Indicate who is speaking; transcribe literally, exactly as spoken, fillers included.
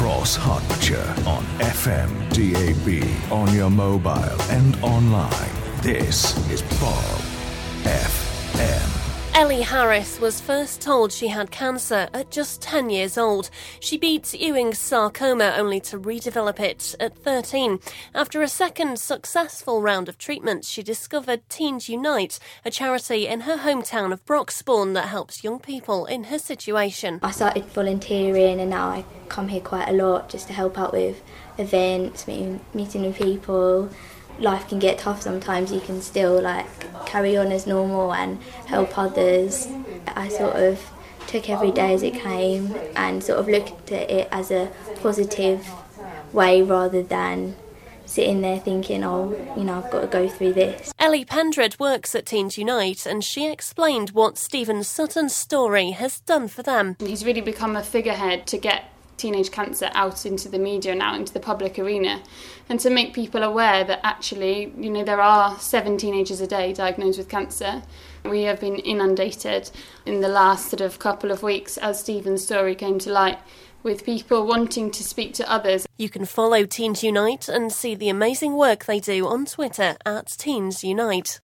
Speaker 1: across Hertfordshire on F M, D A B, on your mobile and online. This is Bob F M.
Speaker 2: Ellie Harris was first told she had cancer at just ten years old. She beat Ewing's sarcoma only to redevelop it at thirteen. After a second successful round of treatment, she discovered Teens Unite, a charity in her hometown of Broxbourne that helps young people in her situation.
Speaker 3: I started volunteering and now I come here quite a lot just to help out with events, meeting, meeting new people. Life can get tough sometimes, you can still like carry on as normal and help others. I sort of took every day as it came and sort of looked at it as a positive way rather than sitting there thinking, oh, you know, I've got to go through this.
Speaker 2: Ellie Pendred works at Teens Unite and she explained what Stephen Sutton's story has done for them.
Speaker 4: He's really become a figurehead to get teenage cancer out into the media and out into the public arena, and to make people aware that actually, you know, there are seven teenagers a day diagnosed with cancer. We have been inundated in the last sort of couple of weeks as Stephen's story came to light with people wanting to speak to others.
Speaker 2: You can follow Teens Unite and see the amazing work they do on Twitter at Teens Unite.